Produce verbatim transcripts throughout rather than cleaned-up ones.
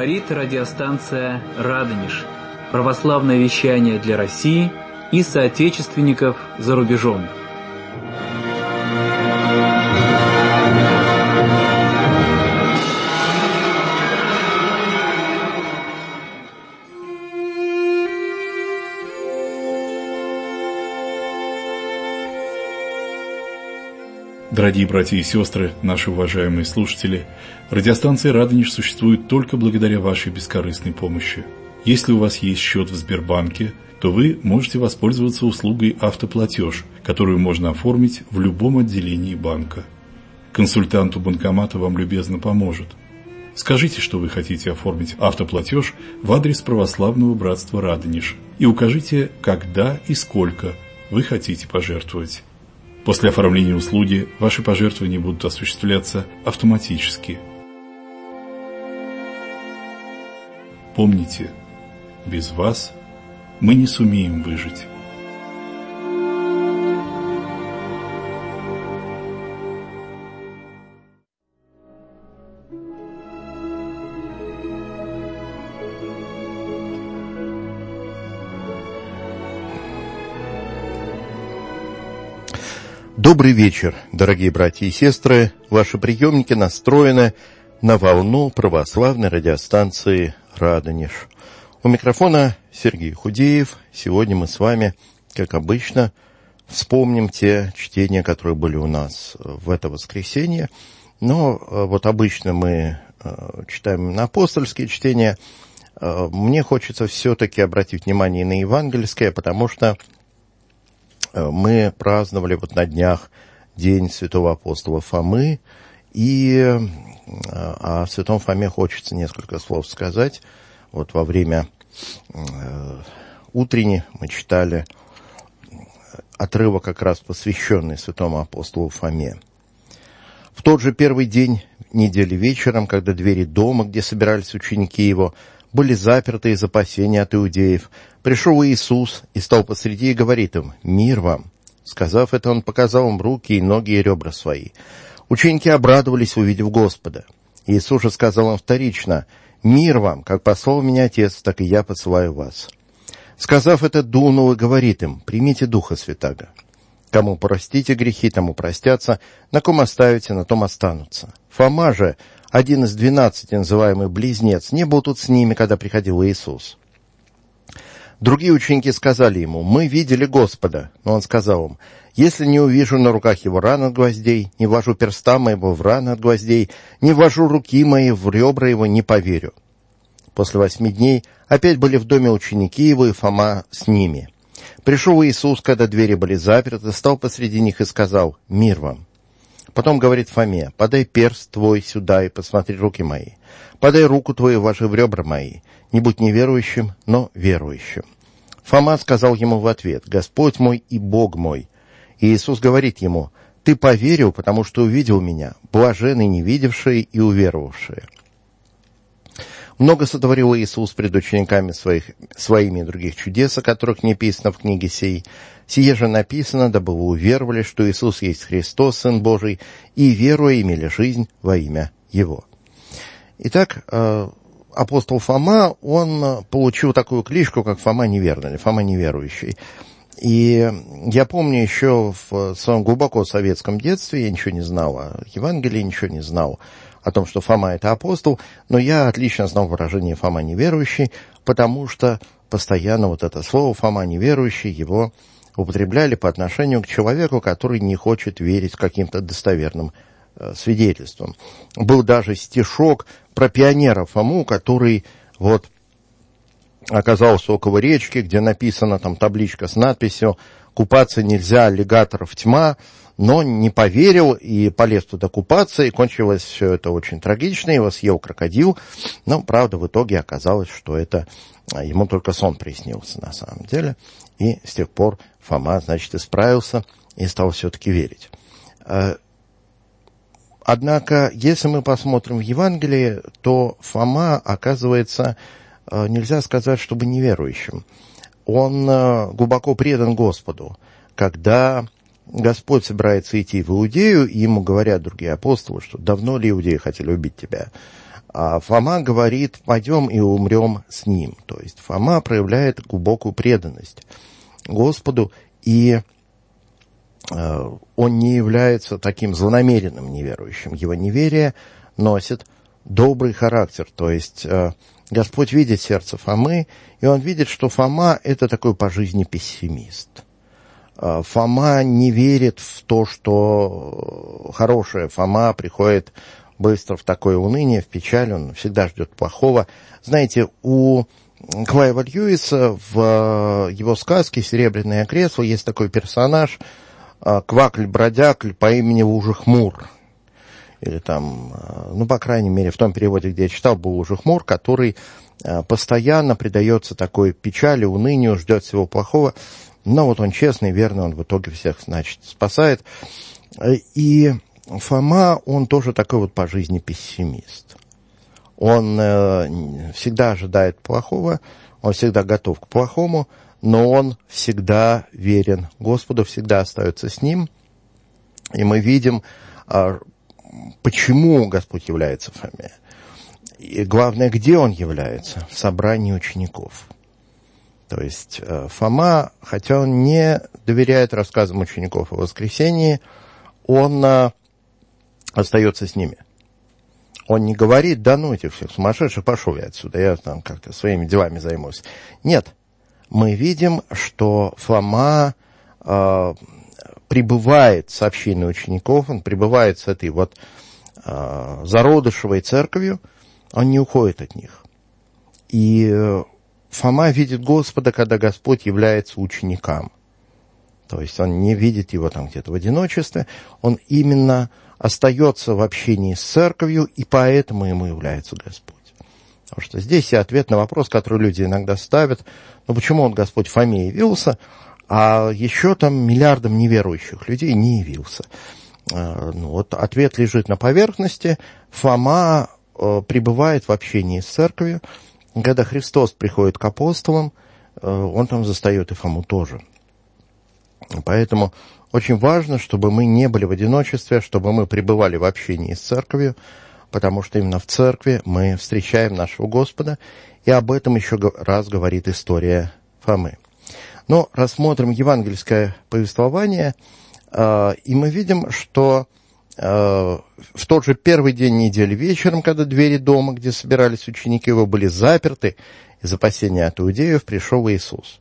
Говорит радиостанция «Радонеж». Православное вещание для России и соотечественников за рубежом. Дорогие братья и сестры, наши уважаемые слушатели, радиостанция «Радонеж» существует только благодаря вашей бескорыстной помощи. Если у вас есть счет в Сбербанке, то вы можете воспользоваться услугой «Автоплатеж», которую можно оформить в любом отделении банка. Консультант у банкомата вам любезно поможет. Скажите, что вы хотите оформить автоплатеж в адрес Православного братства «Радонеж» и укажите, когда и сколько вы хотите пожертвовать. После оформления услуги ваши пожертвования будут осуществляться автоматически. Помните, без вас мы не сумеем выжить. Добрый вечер, дорогие братья и сестры. Ваши приемники настроены на волну православной радиостанции «Радонеж». У микрофона Сергей Худеев. Сегодня мы с вами, как обычно, вспомним те чтения, которые были у нас в это воскресенье. Но вот обычно мы читаем на апостольские чтения. Мне хочется все-таки обратить внимание на евангельское, потому что мы праздновали вот на днях День святого апостола Фомы, и о святом Фоме хочется несколько слов сказать. Вот во время э, утренней мы читали отрывок, как раз посвященный святому апостолу Фоме. В тот же первый день недели вечером, когда двери дома, где собирались ученики его, были заперты из опасения от иудеев, пришел Иисус и стал посреди и говорит им: «Мир вам!» Сказав это, он показал им руки и ноги и ребра свои. Ученики обрадовались, увидев Господа. Иисус же сказал им вторично: «Мир вам! Как послал меня Отец, так и я посылаю вас». Сказав это, дунул и говорит им: «Примите Духа Святаго. Кому простите грехи, тому простятся, на ком оставите, на том останутся». Фома же, один из двенадцати, называемый Близнец, не был тут с ними, когда приходил Иисус. Другие ученики сказали ему: «Мы видели Господа». Но он сказал им: «Если не увижу на руках его ран от гвоздей, не вложу перста моего в раны от гвоздей, не вложу руки мои в ребра его, не поверю». После восьми дней опять были в доме ученики его, и Фома с ними. Пришел Иисус, когда двери были заперты, стал посреди них и сказал: «Мир вам». Потом говорит Фоме: «Подай перст твой сюда и посмотри руки мои. Подай руку твою, вложи в ребра мои. Не будь неверующим, но верующим». Фома сказал ему в ответ: «Господь мой и Бог мой». И Иисус говорит ему: «Ты поверил, потому что увидел меня. Блаженны не видевшие и уверовавшие». Много сотворил Иисус пред учениками своих, своими и других чудес, о которых не писано в книге сей. Сие же написано, дабы вы уверовали, что Иисус есть Христос, Сын Божий, и, веруя, имели жизнь во имя Его. Итак, апостол Фома, он получил такую кличку, как Фома неверный, или Фома неверующий. И я помню еще в своем глубоко советском детстве, я ничего не знал о Евангелии, ничего не знал о том, что Фома — это апостол, но я отлично знал выражение «Фома неверующий», потому что постоянно вот это слово «Фома неверующий» его употребляли по отношению к человеку, который не хочет верить каким-то достоверным э, свидетельствам. Был даже стишок про пионера Фому, который вот оказался около речки, где написана там табличка с надписью «Купаться нельзя, аллигаторов тьма», но не поверил и полез туда купаться, и кончилось все это очень трагично, его съел крокодил, но, правда, в итоге оказалось, что это ему только сон приснился на самом деле, и с тех пор Фома, значит, исправился и стал все-таки верить. Однако, если мы посмотрим в Евангелие, то Фома, оказывается, нельзя сказать, чтобы неверующим. Он глубоко предан Господу. Когда Господь собирается идти в Иудею, и ему говорят другие апостолы, что давно ли иудеи хотели убить тебя, А Фома говорит: пойдем и умрем с ним. То есть Фома проявляет глубокую преданность Господу, и э, он не является таким злонамеренным неверующим. Его неверие носит добрый характер. То есть э, Господь видит сердце Фомы, и он видит, что Фома – это такой по жизни пессимист. Э, Фома не верит в то, что хорошее. Фома приходит быстро в такое уныние, в печаль, он всегда ждет плохого. Знаете, у Клайва Льюиса в его сказке «Серебряное кресло» есть такой персонаж, Квакль-бродякль по имени Ужихмур. Или там, ну, по крайней мере, в том переводе, где я читал, был Ужихмур, который постоянно предается такой печали, унынию, ждет всего плохого. Но вот он честный, верный, он в итоге всех, значит, спасает. И Фома, он тоже такой вот по жизни пессимист. Он э, всегда ожидает плохого, он всегда готов к плохому, но он всегда верен Господу, всегда остается с ним. И мы видим, э, почему Господь является Фоме. И главное, где он является? В собрании учеников. То есть э, Фома, хотя он не доверяет рассказам учеников о воскресении, он э, остается с ними. Он не говорит: да ну этих всех сумасшедших, пошел я отсюда, я там как-то своими делами займусь. Нет, мы видим, что Фома э, пребывает с общиной учеников, он пребывает с этой вот э, зародышевой церковью, он не уходит от них. И э, Фома видит Господа, когда Господь является ученикам. То есть он не видит его там где-то в одиночестве, он именно остается в общении с церковью, и поэтому ему является Господь. Потому что здесь и ответ на вопрос, который люди иногда ставят: ну почему он, Господь, Фоме явился, а еще там миллиардам неверующих людей не явился? Ну, вот ответ лежит на поверхности. Фома пребывает в общении с церковью. Когда Христос приходит к апостолам, он там застает и Фому тоже. Поэтому очень важно, чтобы мы не были в одиночестве, чтобы мы пребывали в общении с церковью, потому что именно в церкви мы встречаем нашего Господа, и об этом еще раз говорит история Фомы. Но рассмотрим евангельское повествование, и мы видим, что в тот же первый день недели вечером, когда двери дома, где собирались ученики его, были заперты, из опасения от иудеев пришел Иисус.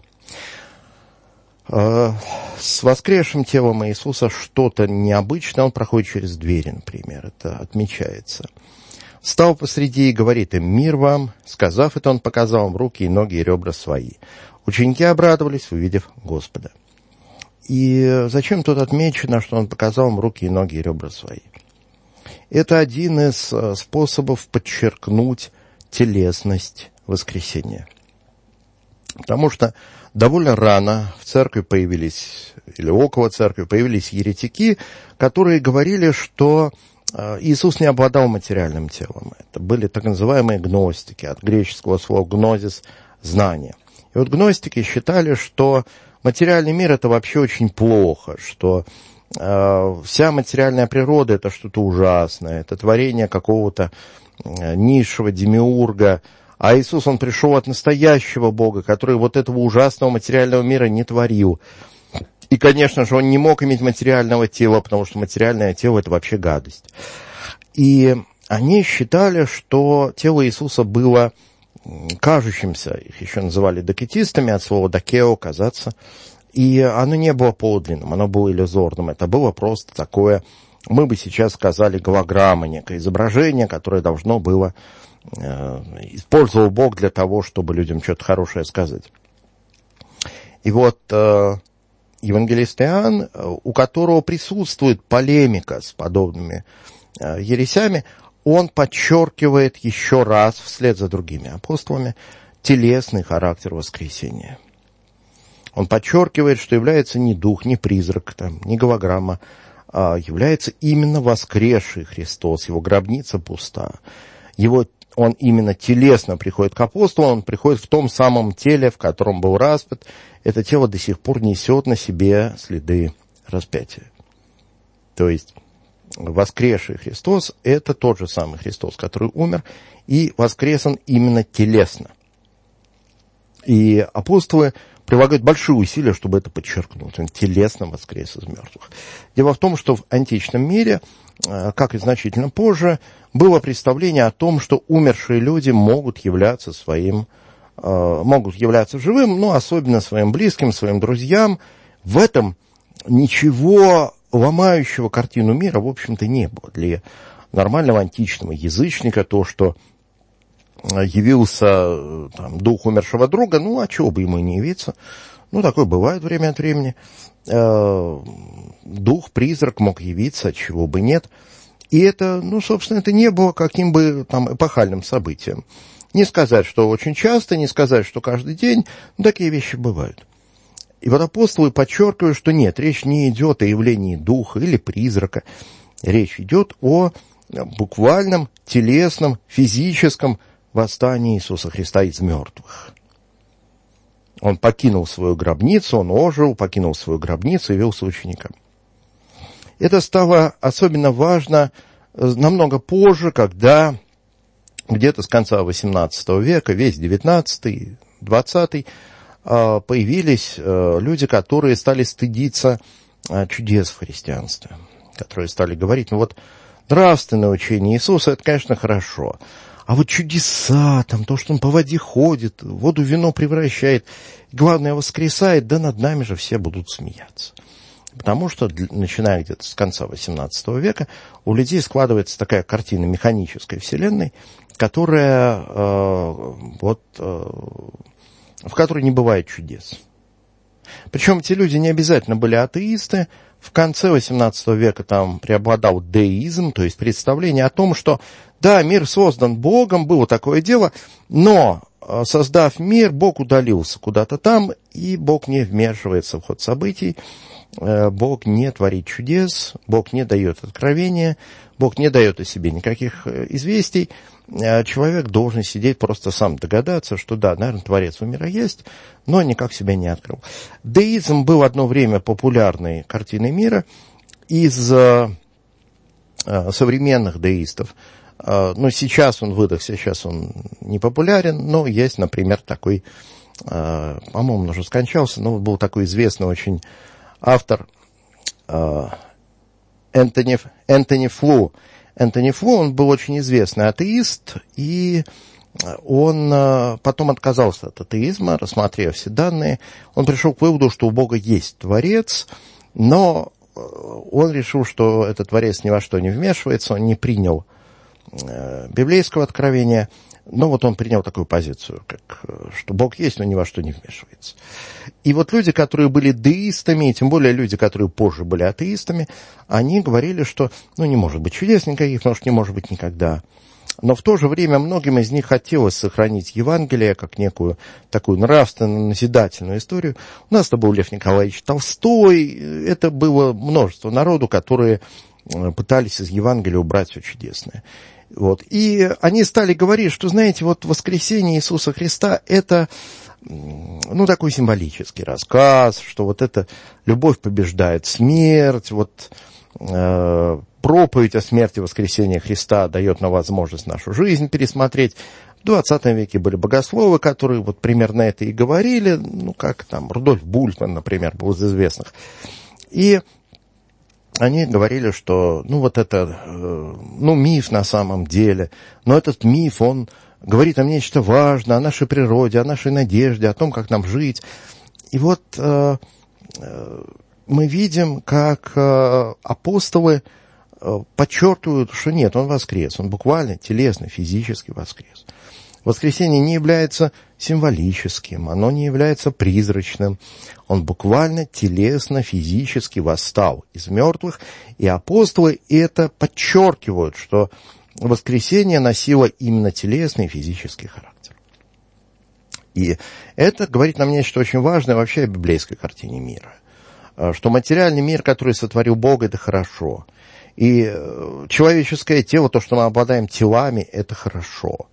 С воскресшим телом Иисуса что-то необычное, он проходит через двери, например, это отмечается. Встал посреди и говорит им: мир вам. Сказав это, он показал им руки и ноги и ребра свои. Ученики обрадовались, увидев Господа. И зачем тут отмечено, что он показал им руки и ноги и ребра свои? Это один из способов подчеркнуть телесность воскресения. Потому что довольно рано в церкви появились, или около церкви появились еретики, которые говорили, что Иисус не обладал материальным телом. Это были так называемые гностики, от греческого слова гнозис – знание. И вот гностики считали, что материальный мир – это вообще очень плохо, что э, вся материальная природа – это что-то ужасное, это творение какого-то э, низшего демиурга. А Иисус, он пришел от настоящего Бога, который вот этого ужасного материального мира не творил. И, конечно же, он не мог иметь материального тела, потому что материальное тело – это вообще гадость. И они считали, что тело Иисуса было кажущимся, их еще называли докетистами, от слова «докео» – казаться, и оно не было подлинным, оно было иллюзорным, это было просто такое, мы бы сейчас сказали, голограмма, некое изображение, которое должно было, э, использовал Бог для того, чтобы людям что-то хорошее сказать. И вот э, евангелист Иоанн, у которого присутствует полемика с подобными э, ересями, он подчеркивает еще раз, вслед за другими апостолами, телесный характер воскресения. Он подчеркивает, что является не дух, не призрак, там, не голограмма, а является именно воскресший Христос. Его гробница пуста. Его, он именно телесно приходит к апостолу, он приходит в том самом теле, в котором был распят. Это тело до сих пор несет на себе следы распятия. То есть воскресший Христос – это тот же самый Христос, который умер, и воскрес он именно телесно. И апостолы прилагают большие усилия, чтобы это подчеркнуть. Он телесно воскрес из мертвых. Дело в том, что в античном мире, как и значительно позже, было представление о том, что умершие люди могут являться своим, могут являться живым, но особенно своим близким, своим друзьям. В этом ничего ломающего картину мира, в общем-то, не было. Для нормального античного язычника то, что явился там, дух умершего друга, ну, а чего бы ему и не явиться? Ну, такое бывает время от времени. Дух, призрак мог явиться, а чего бы нет. И это, ну, собственно, это не было каким бы там эпохальным событием. Не сказать, что очень часто, не сказать, что каждый день, но такие вещи бывают. И вот апостолы подчеркивают, что нет, речь не идет о явлении духа или призрака. Речь идет о буквальном, телесном, физическом восстании Иисуса Христа из мертвых. Он покинул свою гробницу, он ожил, покинул свою гробницу и явился ученикам. Это стало особенно важно намного позже, когда где-то с конца восемнадцатого века, весь девятнадцатый, двадцатый, появились люди, которые стали стыдиться чудес в христианстве, которые стали говорить, ну вот нравственное учение Иисуса, это, конечно, хорошо, а вот чудеса, там, то, что он по воде ходит, воду в вино превращает, главное, воскресает, да над нами же все будут смеяться. Потому что, начиная где-то с конца восемнадцатого века, у людей складывается такая картина механической вселенной, которая, э, вот, э, в которой не бывает чудес. Причем эти люди не обязательно были атеисты. В конце восемнадцатого века там преобладал деизм, то есть представление о том, что да, мир создан Богом, было такое дело, но, создав мир, Бог удалился куда-то там, и Бог не вмешивается в ход событий, Бог не творит чудес, Бог не дает откровения, Бог не дает о себе никаких известий. Человек должен сидеть, просто сам догадаться, что да, наверное, Творец у мира есть, но никак себя не открыл. Деизм был одно время популярной картиной мира. Из э, современных деистов, э, ну, сейчас он выдохся, сейчас он не популярен, но есть, например, такой, э, по-моему, он уже скончался, но был такой известный очень автор э, Энтони, Энтони Флу. Энтони Флу, он был очень известный атеист, и он потом отказался от атеизма, рассмотрев все данные. Он пришел к выводу, что у Бога есть Творец, но он решил, что этот Творец ни во что не вмешивается, он не принял библейского откровения, но вот он принял такую позицию, как, что Бог есть, но ни во что не вмешивается. И вот люди, которые были деистами, и тем более люди, которые позже были атеистами, они говорили, что ну, не может быть чудес никаких, потому что не может быть никогда. Но в то же время многим из них хотелось сохранить Евангелие как некую такую нравственно-назидательную историю. У нас это был Лев Николаевич Толстой, это было множество народу, которые пытались из Евангелия убрать все чудесное. Вот. И они стали говорить, что, знаете, вот воскресение Иисуса Христа – это ну, такой символический рассказ, что вот эта любовь побеждает смерть, вот э, проповедь о смерти воскресения Христа дает нам возможность нашу жизнь пересмотреть. В двадцатом веке были богословы, которые вот примерно это и говорили, ну, как там Рудольф Бультман, например, был из известных. И они говорили, что, ну, вот это, ну, миф на самом деле, но этот миф, он говорит нам нечто важное о нашей природе, о нашей надежде, о том, как нам жить. И вот э, э, мы видим, как э, апостолы э, подчеркивают, что нет, он воскрес, он буквально телесно, физически воскрес. Воскресение не является символическим, оно не является призрачным. Он буквально телесно, физически восстал из мертвых. И апостолы это подчеркивают, что воскресение носило именно телесный и физический характер. И это говорит нам нечто очень важное вообще о библейской картине мира. Что материальный мир, который сотворил Бог, это хорошо. И человеческое тело, то, что мы обладаем телами, это хорошо.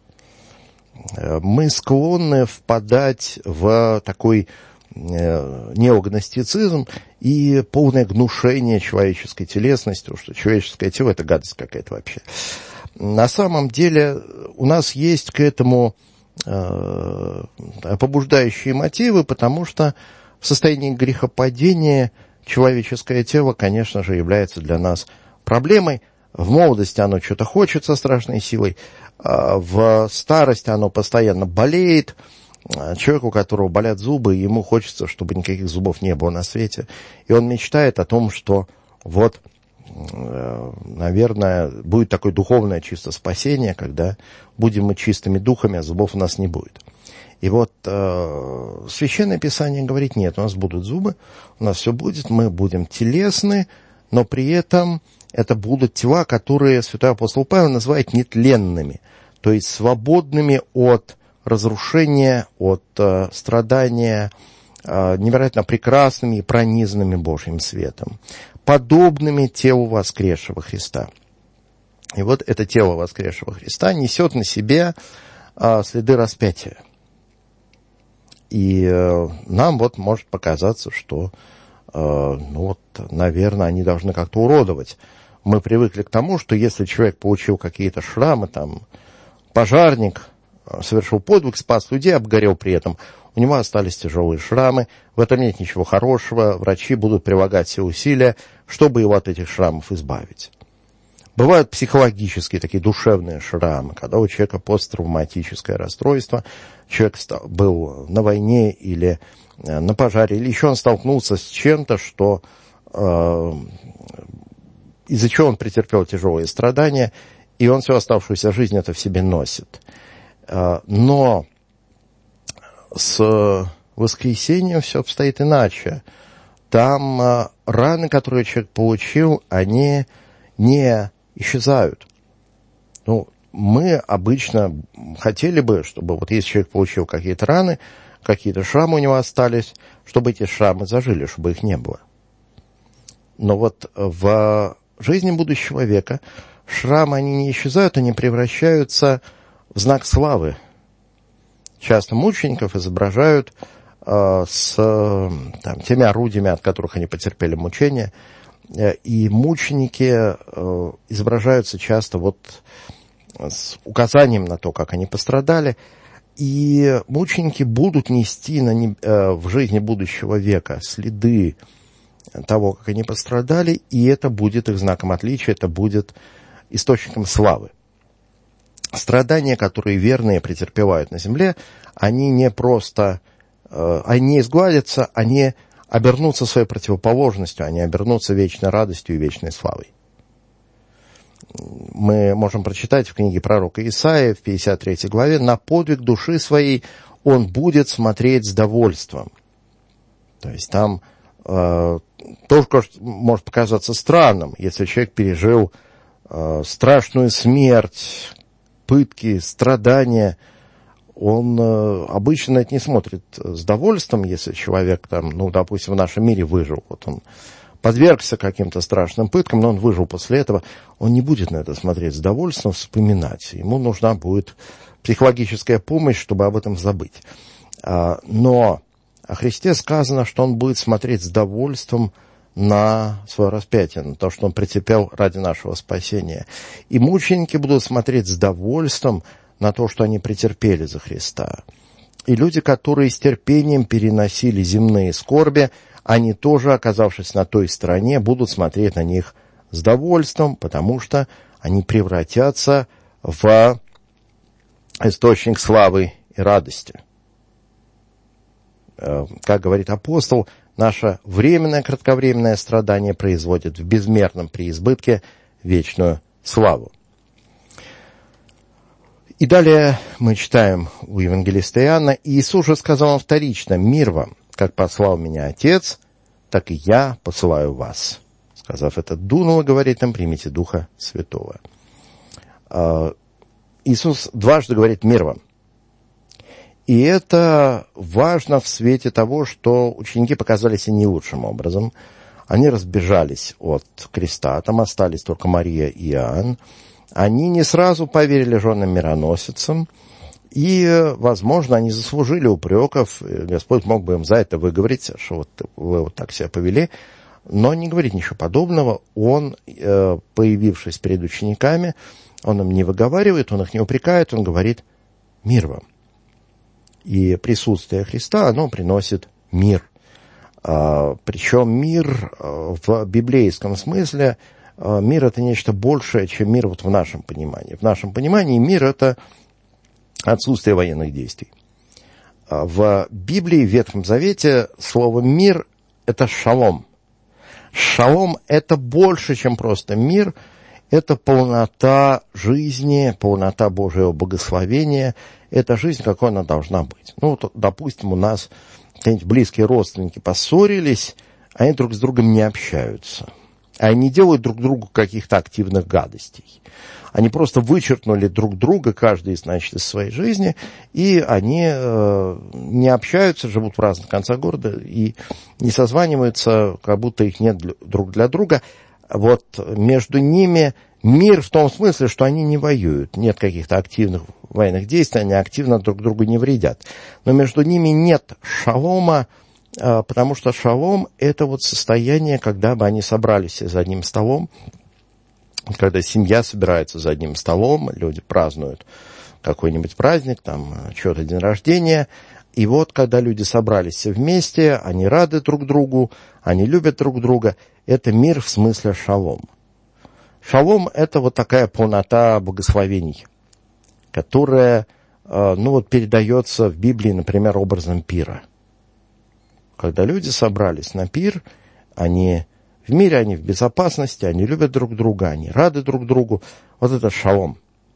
Мы склонны впадать в такой неогностицизм и полное гнушение человеческой телесности, что человеческое тело – это гадость какая-то вообще. На самом деле у нас есть к этому э, побуждающие мотивы, потому что в состоянии грехопадения человеческое тело, конечно же, является для нас проблемой. В молодости оно что-то хочет со страшной силой, а в старости оно постоянно болеет. Человек, у которого болят зубы, ему хочется, чтобы никаких зубов не было на свете. И он мечтает о том, что вот, наверное, будет такое духовное чисто спасение, когда будем мы чистыми духами, а зубов у нас не будет. И вот э, Священное Писание говорит, нет, у нас будут зубы, у нас все будет, мы будем телесны, но при этом это будут тела, которые святой апостол Павел называет нетленными, то есть свободными от разрушения, от э, страдания, э, невероятно прекрасными и пронизанными Божьим светом, подобными телу воскресшего Христа. И вот это тело воскресшего Христа несет на себе э, следы распятия. И э, нам вот может показаться, что, э, ну вот, наверное, они должны как-то уродовать. Мы привыкли к тому, что если человек получил какие-то шрамы, там, пожарник, совершил подвиг, спас людей, обгорел при этом, у него остались тяжелые шрамы, в этом нет ничего хорошего, врачи будут прилагать все усилия, чтобы его от этих шрамов избавить. Бывают психологические, такие душевные шрамы, когда у человека посттравматическое расстройство, человек был на войне или на пожаре, или еще он столкнулся с чем-то, что, э, из-за чего он претерпел тяжелые страдания, и он всю оставшуюся жизнь это в себе носит. Э, но с воскресением все обстоит иначе. Там э, раны, которые человек получил, они не исчезают. Ну, мы обычно хотели бы, чтобы вот если человек получил какие-то раны, какие-то шрамы у него остались, чтобы эти шрамы зажили, чтобы их не было. Но вот в жизни будущего века шрамы, они не исчезают, они превращаются в знак славы. Часто мучеников изображают э, с там, теми орудиями, от которых они потерпели мучения. И мученики э, изображаются часто вот с указанием на то, как они пострадали. И мученики будут нести на не, э, в жизни будущего века следы того, как они пострадали, и это будет их знаком отличия, это будет источником славы. Страдания, которые верные претерпевают на земле, они не просто, э, они не изгладятся, они обернуться своей противоположностью, а не обернуться вечной радостью и вечной славой. Мы можем прочитать в книге пророка Исаии в пятьдесят третьей главе: «На подвиг души своей он будет смотреть с довольством». То есть там э, тоже может показаться странным, если человек пережил э, страшную смерть, пытки, страдания, он э, обычно на это не смотрит с довольством, если человек, там, ну, допустим, в нашем мире выжил. Вот он подвергся каким-то страшным пыткам, но он выжил после этого. Он не будет на это смотреть с довольством, вспоминать. Ему нужна будет психологическая помощь, чтобы об этом забыть. А, но о Христе сказано, что он будет смотреть с довольством на свое распятие, на то, что он претерпел ради нашего спасения. И мученики будут смотреть с довольством на то, что они претерпели за Христа. И люди, которые с терпением переносили земные скорби, они тоже, оказавшись на той стороне, будут смотреть на них с довольством, потому что они превратятся в источник славы и радости. Как говорит апостол, наше временное, кратковременное страдание производит в безмерном преизбытке вечную славу. И далее мы читаем у евангелиста Иоанна: «Иисус же сказал вам вторично: мир вам, как послал меня Отец, так и я посылаю вас». Сказав это, дунул и говорит им: примите Духа Святого. Иисус дважды говорит: мир вам. И это важно в свете того, что ученики показали себя не лучшим образом. Они разбежались от креста, там остались только Мария и Иоанн. Они не сразу поверили женам мироносицам, и, возможно, они заслужили упреков. Господь мог бы им за это выговорить, что вот вы вот так себя повели. но не говорит ничего подобного. Он, появившись перед учениками, он им не выговаривает, он их не упрекает, он говорит «мир вам». И присутствие Христа, оно приносит мир. Причем мир в библейском смысле, мир – это нечто большее, чем мир вот в нашем понимании. В нашем понимании мир – это отсутствие военных действий. В Библии, в Ветхом Завете, слово «мир» – это «шалом». Шалом – это больше, чем просто мир, это полнота жизни, полнота Божьего благословения, это жизнь, какой она должна быть. Ну, вот, допустим, у нас какие-нибудь близкие родственники поссорились, они друг с другом не общаются. Они делают друг другу каких-то активных гадостей. Они просто вычеркнули друг друга, каждый, значит, из своей жизни, и они э, не общаются, живут в разных концах города и не созваниваются, как будто их нет для, друг для друга. Вот между ними мир в том смысле, что они не воюют, нет каких-то активных военных действий, они активно друг другу не вредят. Но между ними нет шалома, э, потому что шалом – это вот состояние, когда бы они собрались за одним столом, когда семья собирается за одним столом, люди празднуют какой-нибудь праздник, там, чего-то день рождения, и вот, когда люди собрались все вместе, они рады друг другу, они любят друг друга, это мир в смысле шалом. Шалом – это вот такая полнота благословений, которая, ну вот, передается в Библии, например, образом пира. Когда люди собрались на пир, они в мире, они в безопасности, они любят друг друга, они рады друг другу. Вот это шалом.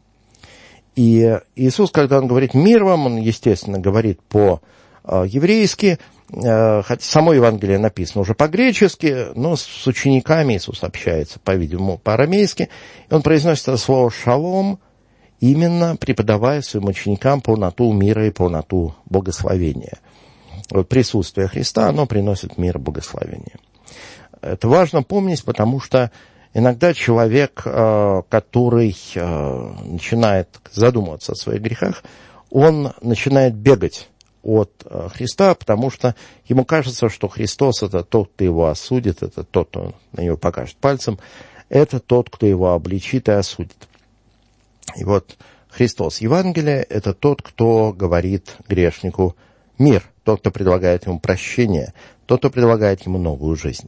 И Иисус, когда Он говорит «мир вам», Он, естественно, говорит по-еврейски, хотя само Евангелие написано уже по-гречески, но с учениками Иисус общается, по-видимому, по-арамейски. И Он произносит это слово «шалом», именно преподавая своим ученикам полноту мира и полноту благословения. Вот присутствие Христа, оно приносит мир и благословение. Это важно помнить, потому что иногда человек, который начинает задумываться о своих грехах, он начинает бегать от Христа, потому что ему кажется, что Христос – это тот, кто его осудит, это тот, кто на него покажет пальцем, это тот, кто его обличит и осудит. И вот Христос Евангелие – это тот, кто говорит грешнику мир, тот, кто предлагает ему прощение, тот, кто предлагает ему новую жизнь.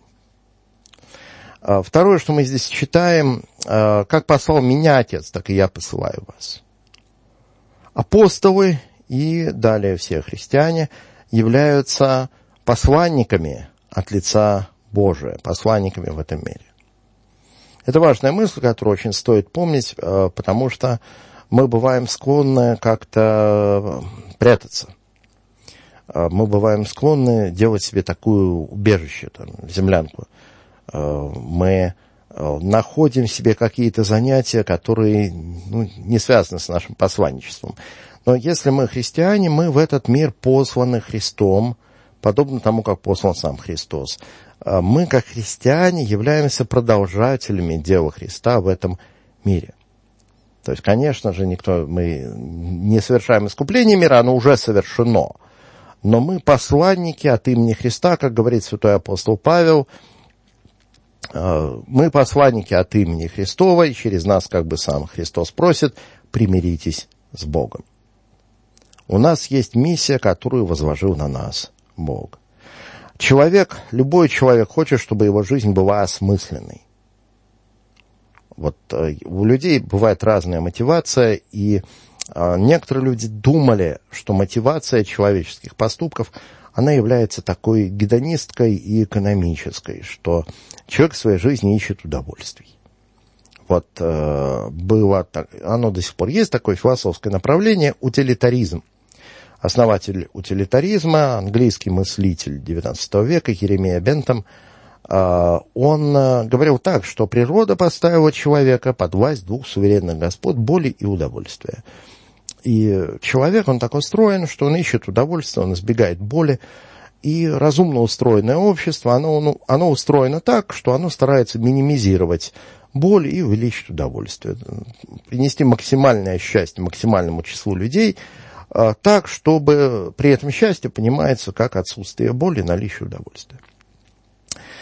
Второе, что мы здесь читаем, как послал меня Отец, так и я посылаю вас. Апостолы и далее все христиане являются посланниками от лица Божия, посланниками в этом мире. Это важная мысль, которую очень стоит помнить, потому что мы бываем склонны как-то прятаться. Мы бываем склонны делать себе такое убежище, там, землянку. Мы находим в себе какие-то занятия, которые, ну, не связаны с нашим посланничеством. Но если мы христиане, мы в этот мир посланы Христом, подобно тому, как послан сам Христос. Мы, как христиане, являемся продолжателями дела Христа в этом мире. То есть, конечно же, никто, мы не совершаем искупление мира, оно уже совершено. Но мы посланники от имени Христа, как говорит святой апостол Павел, мы посланники от имени Христова, и через нас, как бы сам Христос просит, примиритесь с Богом. У нас есть миссия, которую возложил на нас Бог. Человек, любой человек хочет, чтобы его жизнь была осмысленной. Вот у людей бывает разная мотивация, и некоторые люди думали, что мотивация человеческих поступков, она является такой гедонисткой и экономической, что человек в своей жизни ищет удовольствий. Вот э, было так, оно до сих пор есть такое философское направление – утилитаризм. Основатель утилитаризма, английский мыслитель девятнадцатого века Еремия Бентам, э, он э, говорил так, что природа поставила человека под власть двух суверенных господ – боли и удовольствия. И человек, он так устроен, что он ищет удовольствие, он избегает боли. И разумно устроенное общество, оно, ну, оно устроено так, что оно старается минимизировать боль и увеличить удовольствие. Принести максимальное счастье максимальному числу людей, а, так, чтобы при этом счастье понимается как отсутствие боли, наличие удовольствия.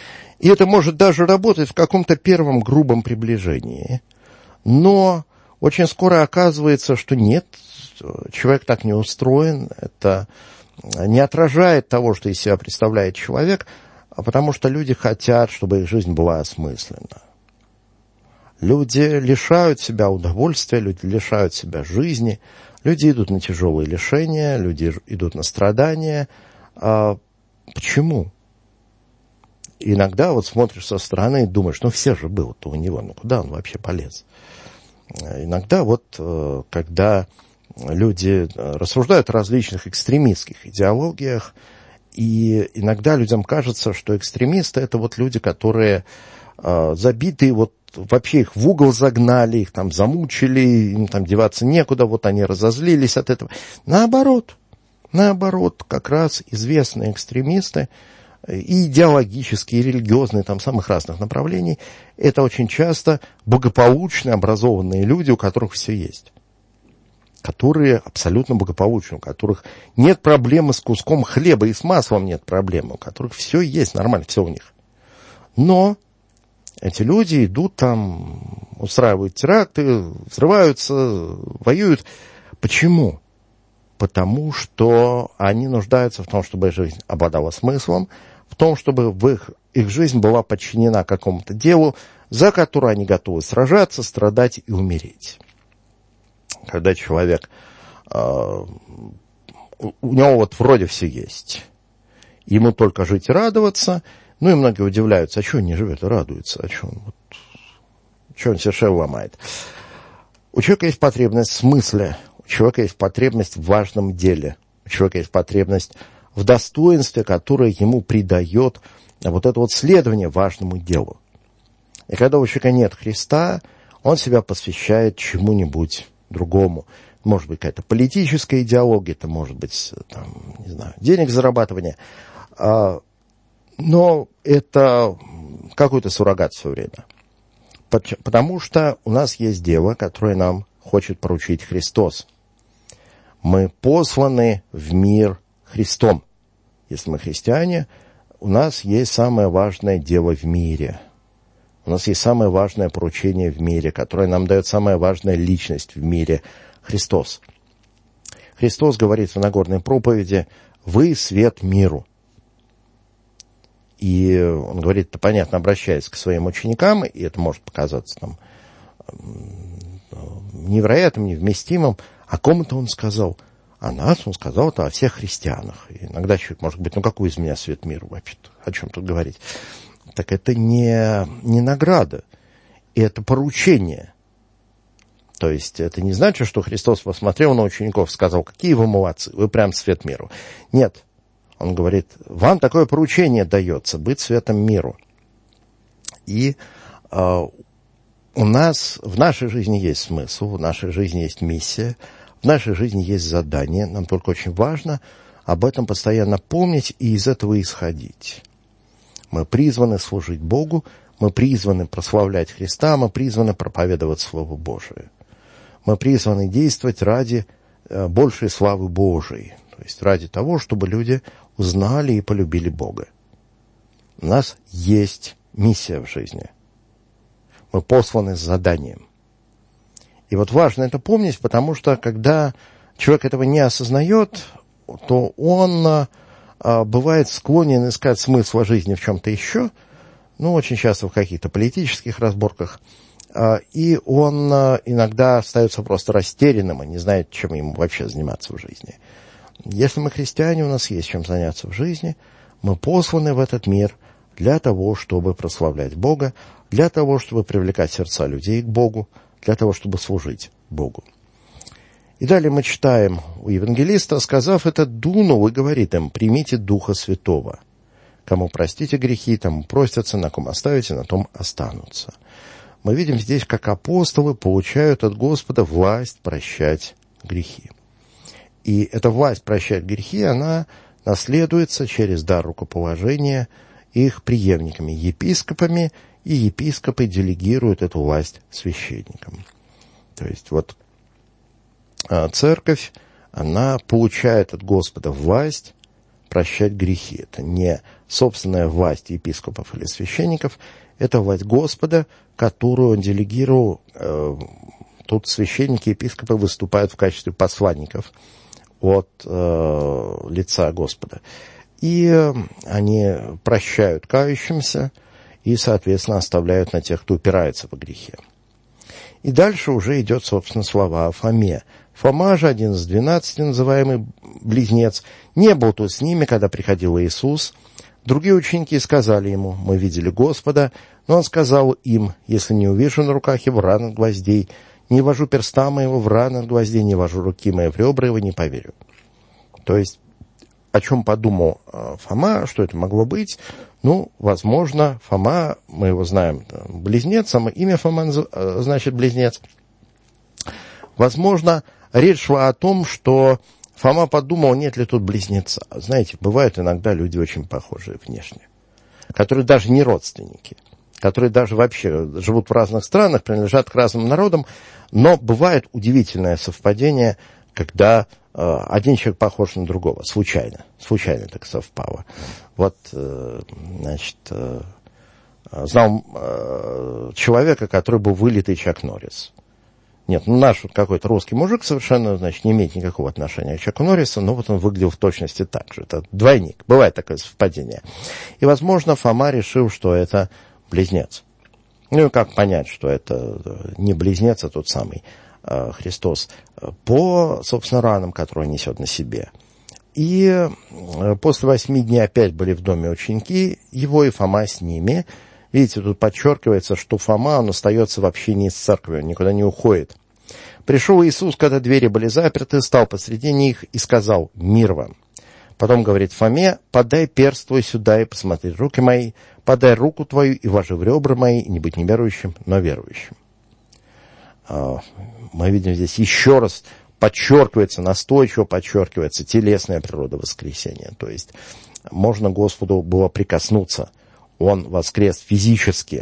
И это может даже работать в каком-то первом грубом приближении. Но очень скоро оказывается, что нет, человек так не устроен, это не отражает того, что из себя представляет человек, а потому что люди хотят, чтобы их жизнь была осмысленна. Люди лишают себя удовольствия, люди лишают себя жизни, люди идут на тяжелые лишения, люди идут на страдания. А почему? Иногда вот смотришь со стороны и думаешь, ну все же было-то у него, ну куда он вообще полез? Иногда вот, когда люди рассуждают о различных экстремистских идеологиях, и иногда людям кажется, что экстремисты — это вот люди, которые забитые, вот вообще их в угол загнали, их там замучили, им там деваться некуда, вот они разозлились от этого. Наоборот, наоборот, как раз известные экстремисты, и идеологические, и религиозные, там, самых разных направлений, это очень часто благополучные, образованные люди, у которых все есть. Которые абсолютно благополучны, у которых нет проблемы с куском хлеба, и с маслом нет проблемы, у которых все есть, нормально, все у них. Но эти люди идут там, устраивают теракты, взрываются, воюют. Почему? Потому что они нуждаются в том, чтобы жизнь обладала смыслом, в том, чтобы в их, их жизнь была подчинена какому-то делу, за которое они готовы сражаться, страдать и умереть. Когда человек, э, у него вот вроде все есть, ему только жить и радоваться, ну и многие удивляются, а что он не живет и радуется, а что он, вот, что он совершенно ломает. У человека есть потребность в смысле, у человека есть потребность в важном деле, у человека есть потребность в достоинстве, которое ему придает вот это вот следование важному делу. И когда у человека нет Христа, он себя посвящает чему-нибудь другому. Может быть, какая-то политическая идеология, это может быть, там, не знаю, денег зарабатывание. Но это какой-то суррогат все время. Потому что у нас есть дело, которое нам хочет поручить Христос. Мы посланы в мир Христом. Если мы христиане, у нас есть самое важное дело в мире. У нас есть самое важное поручение в мире, которое нам дает самая важная личность в мире – Христос. Христос говорит в Нагорной проповеди: «Вы свет миру». И он говорит это, понятно, обращаясь к своим ученикам, и это может показаться там невероятным, невместимым. О ком это он сказал? О нас он сказал это, о всех христианах. И иногда человек может быть, ну какой из меня свет миру вообще-то? О чем тут говорить? Так это не, не награда, это поручение. То есть это не значит, что Христос посмотрел на учеников и сказал: какие вы молодцы, вы прям свет миру. Нет, он говорит: вам такое поручение дается, быть светом миру. И э, у нас, в нашей жизни есть смысл, в нашей жизни есть миссия, в нашей жизни есть задание. Нам только очень важно об этом постоянно помнить и из этого исходить. Мы призваны служить Богу, мы призваны прославлять Христа, мы призваны проповедовать Слово Божие. Мы призваны действовать ради большей славы Божией, то есть ради того, чтобы люди узнали и полюбили Бога. У нас есть миссия в жизни. Мы посланы с заданием. И вот важно это помнить, потому что когда человек этого не осознает, то он а, бывает склонен искать смысл жизни в чем-то еще, ну, очень часто в каких-то политических разборках, а, и он а, иногда остается просто растерянным и не знает, чем ему вообще заниматься в жизни. Если мы христиане, у нас есть чем заняться в жизни, мы посланы в этот мир для того, чтобы прославлять Бога, для того, чтобы привлекать сердца людей к Богу, для того, чтобы служить Богу. И далее мы читаем у евангелиста: сказав это, дунул и говорит им: примите Духа Святого. Кому простите грехи, тому простятся, на ком оставите, на том останутся. Мы видим здесь, как апостолы получают от Господа власть прощать грехи. И эта власть прощать грехи, она наследуется через дар рукоположения их преемниками, епископами, и епископы делегируют эту власть священникам. То есть вот церковь, она получает от Господа власть прощать грехи. Это не собственная власть епископов или священников, это власть Господа, которую он делегировал. Тут священники и епископы выступают в качестве посланников от э, лица Господа. И они прощают кающимся и, соответственно, оставляют на тех, кто упирается во грехе. И дальше уже идет, собственно, слова о Фоме. Фома же, один из двенадцати, называемый близнец, не был тут с ними, когда приходил Иисус. Другие ученики сказали ему: «Мы видели Господа», но он сказал им: «Если не увижу на руках его ран от гвоздей, не вожу перста моего в раны от гвоздей, не вожу руки мои в ребра его, не поверю». То есть, о чем подумал Фома, что это могло быть? Ну, возможно, Фома, мы его знаем, близнец, само имя Фома значит близнец. Возможно, речь шла о том, что Фома подумал, нет ли тут близнеца. Знаете, бывают иногда люди очень похожие внешне, которые даже не родственники, которые даже вообще живут в разных странах, принадлежат к разным народам, но бывает удивительное совпадение, когда э, один человек похож на другого, случайно, случайно так совпало. Вот, э, значит, э, знал э, человека, который был вылитый Чак Норрис. Нет, ну наш вот какой-то русский мужик совершенно, значит, не имеет никакого отношения к Чаку Норрису, но вот он выглядел в точности так же. Это двойник, бывает такое совпадение. И, возможно, Фома решил, что это близнец. Ну и как понять, что это не близнец, а тот самый э, Христос? По, собственно, ранам, которые он несет на себе. И э, после восьми дней опять были в доме ученики его, и Фома с ними. Видите, тут подчеркивается, что Фома, он остается в общении с церковью, он никуда не уходит. Пришел Иисус, когда двери были заперты, стал посреди них и сказал: «Мир вам». Потом говорит Фоме: «Подай перст твой сюда и посмотри руки мои, подай руку твою и вложи в ребра мои, и не быть неверующим, но верующим». Мы видим здесь еще раз подчеркивается, настойчиво подчеркивается телесная природа воскресения. То есть можно Господу было прикоснуться. Он воскрес физически.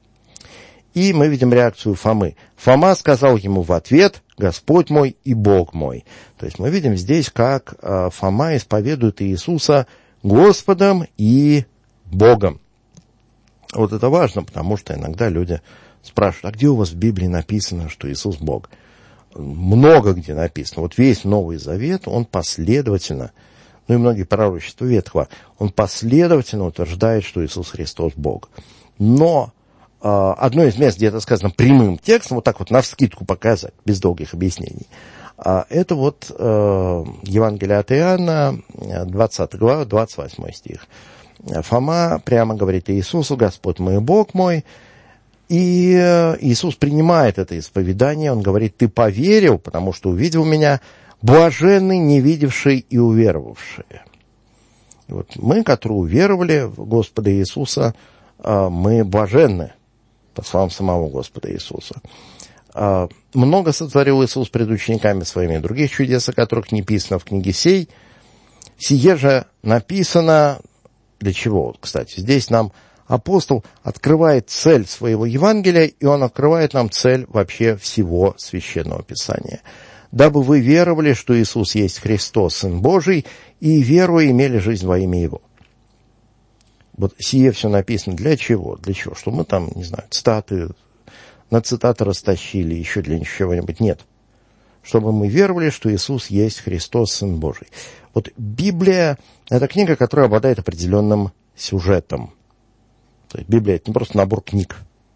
И мы видим реакцию Фомы. Фома сказал ему в ответ: «Господь мой и Бог мой». То есть мы видим здесь, как Фома исповедует Иисуса Господом и Богом. Вот это важно, потому что иногда люди спрашивают: а где у вас в Библии написано, что Иисус Бог? Много где написано. Вот весь Новый Завет, он последовательно, ну и многие пророчества Ветхого, он последовательно утверждает, что Иисус Христос Бог. Но э, одно из мест, где это сказано прямым текстом, вот так вот навскидку показать, без долгих объяснений, э, это вот э, Евангелие от Иоанна, двадцатая глава, двадцать восьмой стих. Фома прямо говорит Иисусу: «Господь мой, Бог мой». И Иисус принимает это исповедание, он говорит: «Ты поверил, потому что увидел меня, блаженны не видевшие и уверовавшие». И вот мы, которые уверовали в Господа Иисуса, мы блаженны, по словам самого Господа Иисуса. Много сотворил Иисус пред учениками своими других чудес, о которых не писано в книге сей. Сие же написано для чего? Кстати, здесь нам апостол открывает цель своего Евангелия, и он открывает нам цель вообще всего Священного Писания. «Дабы вы веровали, что Иисус есть Христос, Сын Божий, и веруя имели жизнь во имя Его». Вот сие все написано для чего? Для чего? Что мы там, не знаю, цитаты, на цитаты растащили, еще для чего-нибудь? Нет. Чтобы мы веровали, что Иисус есть Христос, Сын Божий. Вот Библия – это книга, которая обладает определенным сюжетом. То есть Библия – это не просто набор книг.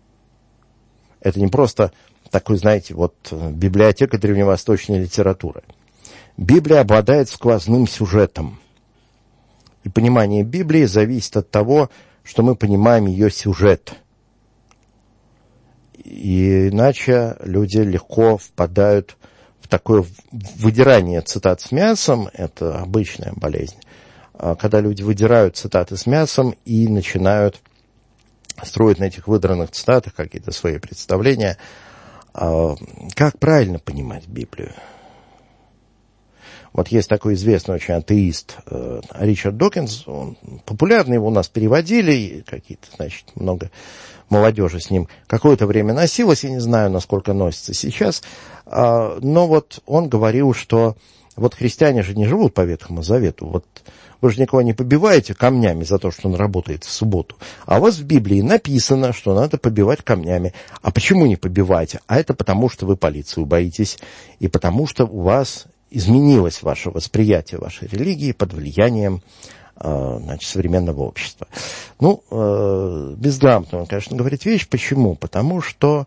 Это не просто такой, знаете, вот библиотека древневосточной литературы. Библия обладает сквозным сюжетом. И понимание Библии зависит от того, что мы понимаем ее сюжет. И иначе люди легко впадают в такое выдирание цитат с мясом. Это обычная болезнь. Когда люди выдирают цитаты с мясом и начинают строить на этих выдранных цитатах какие-то свои представления. Как правильно понимать Библию? Вот есть такой известный очень атеист Ричард Докинс, он популярный, его у нас переводили, какие-то, значит, много молодежи с ним какое-то время носилось, я не знаю, насколько носится сейчас, но вот он говорил, что вот христиане же не живут по Ветхому Завету, вот Вы же никого не побиваете камнями за то, что он работает в субботу. А у вас в Библии написано, что надо побивать камнями. А почему не побиваете? А это потому, что вы полицию боитесь, и потому что у вас изменилось ваше восприятие вашей религии под влиянием значит, современного общества. Ну, безграмотно он, конечно, говорит вещь. Почему? Потому что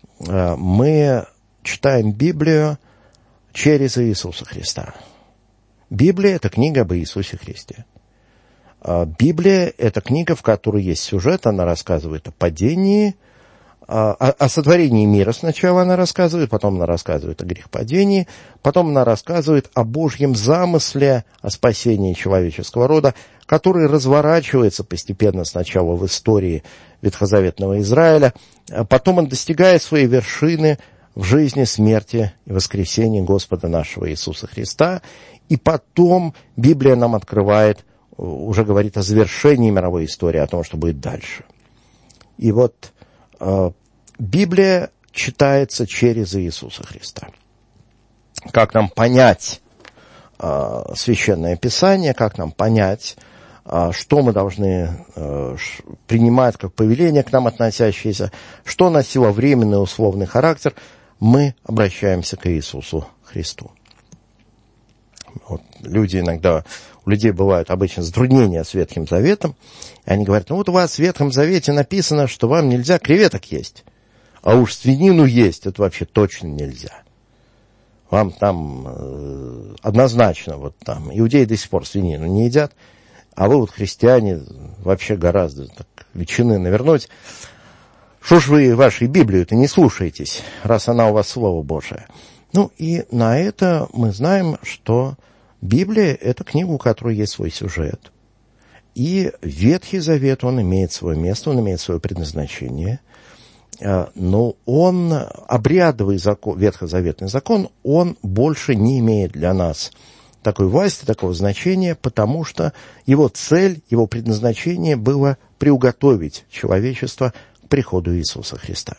мы читаем Библию через Иисуса Христа. Библия – это книга об Иисусе Христе. Библия – это книга, в которой есть сюжет, она рассказывает о падении, о, о сотворении мира сначала она рассказывает, потом она рассказывает о грехопадении, потом она рассказывает о Божьем замысле, о спасении человеческого рода, который разворачивается постепенно сначала в истории ветхозаветного Израиля, а потом он достигает своей вершины в жизни, смерти и воскресении Господа нашего Иисуса Христа. И потом Библия нам открывает, уже говорит о завершении мировой истории, о том, что будет дальше. И вот э, Библия читается через Иисуса Христа. Как нам понять э, Священное Писание, как нам понять, э, что мы должны э, принимать как повеление к нам относящееся, что носило временный условный характер, мы обращаемся к Иисусу Христу. Вот люди иногда, у людей бывают обычно затруднения с Ветхим Заветом, и они говорят, ну вот у вас в Ветхом Завете написано, что вам нельзя креветок есть, а уж свинину есть, это вообще точно нельзя. Вам там э, однозначно, вот там, иудеи до сих пор свинину не едят, а вы вот, христиане, вообще гораздо так, ветчины навернуть. Что ж вы вашей Библию-то не слушаетесь, раз она у вас Слово Божие? Ну, и на это мы знаем, что Библия – это книга, у которой есть свой сюжет. И Ветхий Завет, он имеет свое место, он имеет свое предназначение. Но он, обрядовый закон, ветхозаветный закон, он больше не имеет для нас такой власти, такого значения, потому что его цель, его предназначение было приуготовить человечество к приходу Иисуса Христа.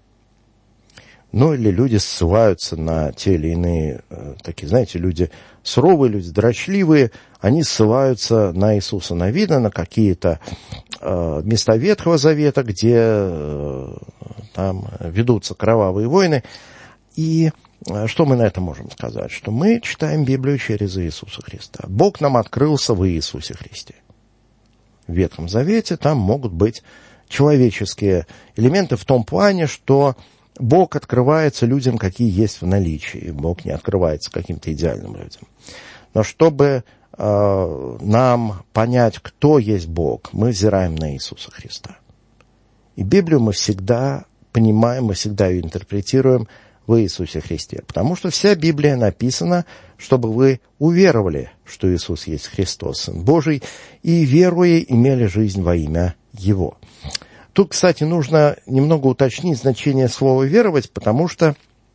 Ну, или люди ссылаются на те или иные, такие, знаете, люди суровые, люди дрочливые, они ссылаются на Иисуса Навина, на какие-то э, места Ветхого Завета, где э, там ведутся кровавые войны. И э, что мы на это можем сказать? Что мы читаем Библию через Иисуса Христа. Бог нам открылся в Иисусе Христе. В Ветхом Завете там могут быть человеческие элементы в том плане, что Бог открывается людям, какие есть в наличии. Бог не открывается каким-то идеальным людям. Но чтобы э, нам понять, кто есть Бог, мы взираем на Иисуса Христа. И Библию мы всегда понимаем, мы всегда ее интерпретируем в Иисусе Христе. Потому что вся Библия написана, чтобы вы уверовали, что Иисус есть Христос, Сын Божий, и, веруя, имели жизнь во имя Его. Тут, кстати, нужно немного уточнить значение слова «веровать», потому что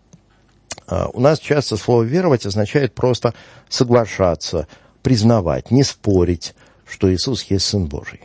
э, у нас часто слово «веровать» означает просто соглашаться, признавать, не спорить, что Иисус есть Сын Божий.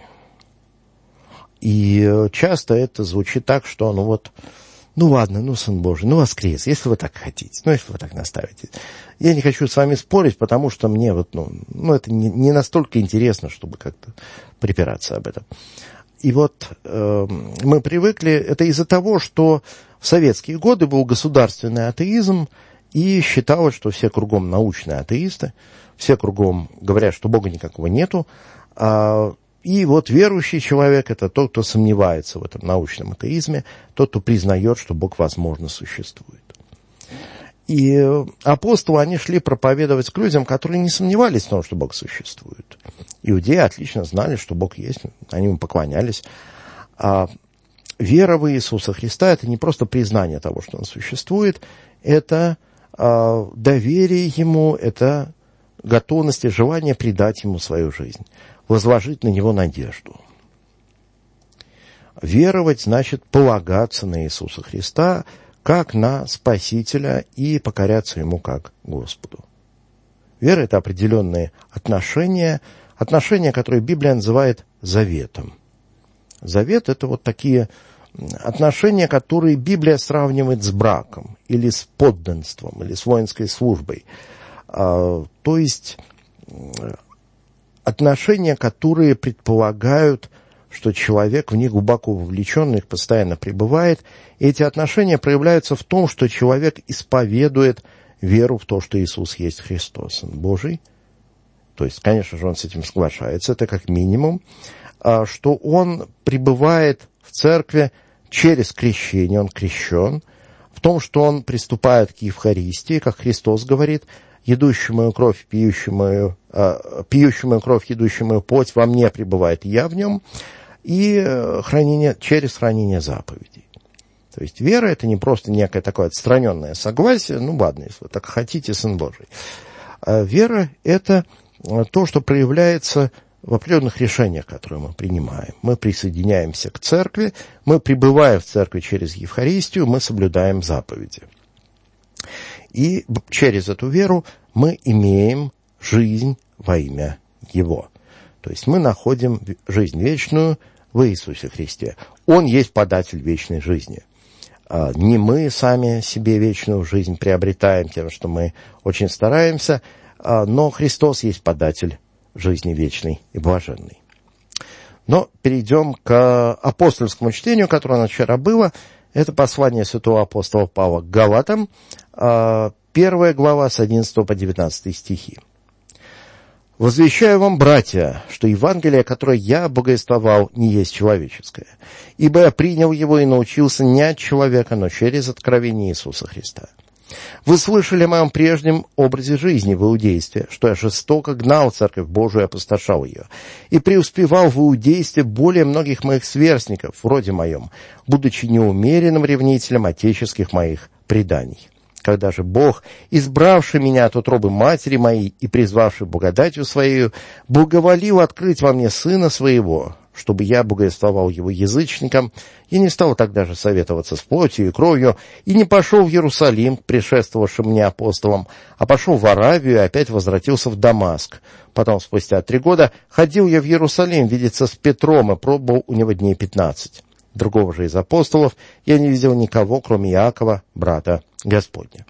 И э, часто это звучит так, что, ну вот, ну ладно, ну Сын Божий, ну воскрес, если вы так хотите, ну если вы так наставите. Я не хочу с вами спорить, потому что мне вот, ну, ну это не, не настолько интересно, чтобы как-то припираться об этом. И вот э, мы привыкли, это из-за того, что в советские годы был государственный атеизм, и считалось, что все кругом научные атеисты, все кругом говорят, что Бога никакого нету, а, и вот верующий человек – это тот, кто сомневается в этом научном атеизме, тот, кто признает, что Бог, возможно, существует. И апостолы, они шли проповедовать к людям, которые не сомневались в том, что Бог существует. Иудеи отлично знали, что Бог есть, они ему поклонялись. А вера в Иисуса Христа – это не просто признание того, что Он существует, это а, доверие Ему, это готовность и желание предать Ему свою жизнь, возложить на Него надежду. Веровать значит полагаться на Иисуса Христа, как на Спасителя, и покоряться Ему как Господу. Вера – это определенные отношения, отношения, которые Библия называет заветом. Завет – это вот такие отношения, которые Библия сравнивает с браком, или с подданством, или с воинской службой. То есть отношения, которые предполагают, что человек в них глубоко вовлечен, в них постоянно пребывает. И эти отношения проявляются в том, что человек исповедует веру в то, что Иисус есть Христос, Сын Божий. То есть, конечно же, он с этим соглашается, это как минимум. Что он пребывает в церкви через крещение, он крещен. В том, что он приступает к Евхаристии, как Христос говорит, едущую мою кровь, пьющую мою, э, пьющую мою кровь, едущую мою плоть, во мне пребывает, я в нем, и хранение, через хранение заповедей. То есть вера — это не просто некое такое отстраненное согласие, ну ладно, если вы так хотите, Сын Божий. А вера — это то, что проявляется в определенных решениях, которые мы принимаем. Мы присоединяемся к церкви, мы пребываем в церкви через Евхаристию, мы соблюдаем заповеди. И через эту веру мы имеем жизнь во имя Его. То есть мы находим жизнь вечную в Иисусе Христе. Он есть податель вечной жизни. Не мы сами себе вечную жизнь приобретаем тем, что мы очень стараемся, но Христос есть податель жизни вечной и блаженной. Но перейдем к апостольскому чтению, которое у нас вчера было. Это послание святого апостола Павла к Галатам, первая глава с одиннадцатого по девятнадцатый стихи. «Возвещаю вам, братья, что Евангелие, которое я богословил, не есть человеческое, ибо я принял его и научился не от человека, но через откровение Иисуса Христа. Вы слышали о моем прежнем образе жизни в иудействе, что я жестоко гнал Церковь Божию и опустошал ее, и преуспевал в иудействе более многих моих сверстников, вроде моем, будучи неумеренным ревнителем отеческих моих преданий. Когда же Бог, избравший меня от утробы матери моей и призвавший благодатью Своею, благоволил открыть во мне Сына Своего, чтобы я богословил Его язычникам, я не стал тогда же советоваться с плотью и кровью, и не пошел в Иерусалим к предшествовавшим мне апостолам, а пошел в Аравию и опять возвратился в Дамаск. Потом, спустя три года, ходил я в Иерусалим видеться с Петром и пробовал у него дней пятнадцать. Другого же из апостолов я не видел никого, кроме Иакова, брата Господня».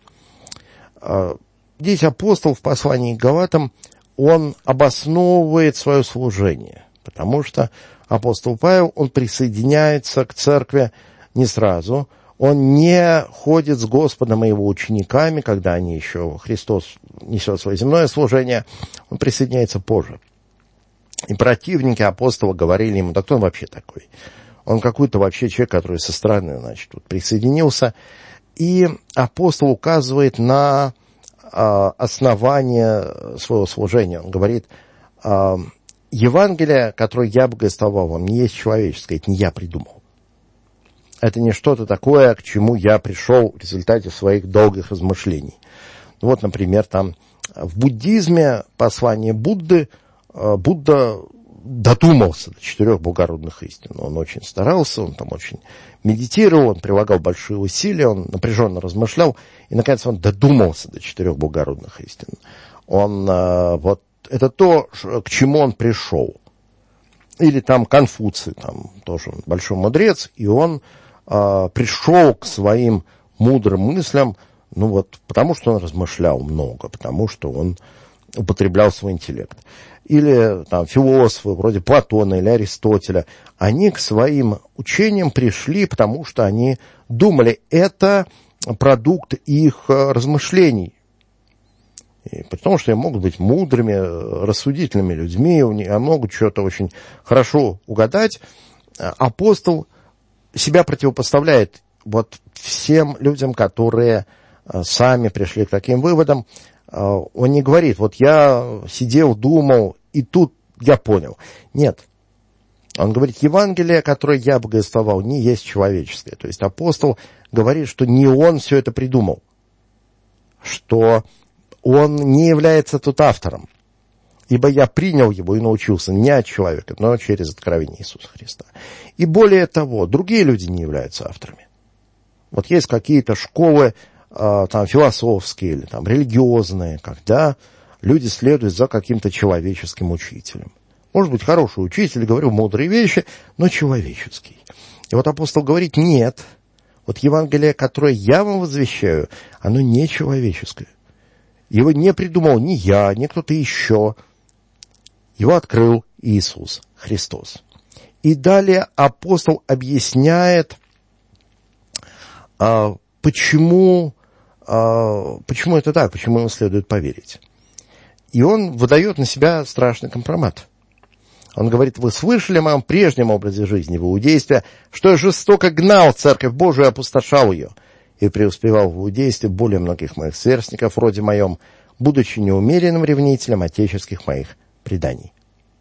Здесь апостол в послании к Галатам, он обосновывает свое служение, потому что апостол Павел, он присоединяется к церкви не сразу, он не ходит с Господом и его учениками, когда они еще, Христос несет свое земное служение, он присоединяется позже. И противники апостола говорили ему: да кто он вообще такой? Он какой-то вообще человек, который со стороны, значит, тут присоединился. И апостол указывает на а, основание своего служения. Он говорит: а, Евангелие, которое я богословил вам, не есть человеческое, это не я придумал. Это не что-то такое, к чему я пришел в результате своих долгих размышлений. Вот, например, там в буддизме послание Будды, Будда додумался до четырех благородных истин. Он очень старался, он там очень медитировал, он прилагал большие усилия, он напряженно размышлял, и, наконец, он додумался до четырех благородных истин. Он, вот, это то, к чему он пришел. Или там Конфуций, там тоже он большой мудрец, и он а, пришел к своим мудрым мыслям, ну вот, потому что он размышлял много, потому что он употреблял свой интеллект. Или там философы вроде Платона или Аристотеля, они к своим учениям пришли, потому что они думали, это продукт их размышлений. И потому что они могут быть мудрыми, рассудительными людьми, они могут что-то очень хорошо угадать. Апостол себя противопоставляет вот всем людям, которые сами пришли к таким выводам. Он не говорит: вот я сидел, думал, и тут я понял. Нет. Он говорит: Евангелие, которое я богословил, не есть человеческое. То есть апостол говорит, что не он все это придумал, что он не является тут автором, ибо я принял его и научился не от человека, но через откровение Иисуса Христа. И более того, другие люди не являются авторами. Вот есть какие-то школы, там, философские или там, религиозные, когда люди следуют за каким-то человеческим учителем. Может быть, хороший учитель, говорю мудрые вещи, но человеческий. И вот апостол говорит: нет, вот Евангелие, которое я вам возвещаю, оно не человеческое. Его не придумал ни я, ни кто-то еще. Его открыл Иисус Христос. И далее апостол объясняет, почему, почему это так, почему ему следует поверить. И он выдает на себя страшный компромат. Он говорит: вы слышали о моем прежнем образе жизни в иудействе, что я жестоко гнал церковь Божию и опустошал ее, и преуспевал в иудействе более многих моих сверстников, вроде моем, будучи неумеренным ревнителем отеческих моих преданий.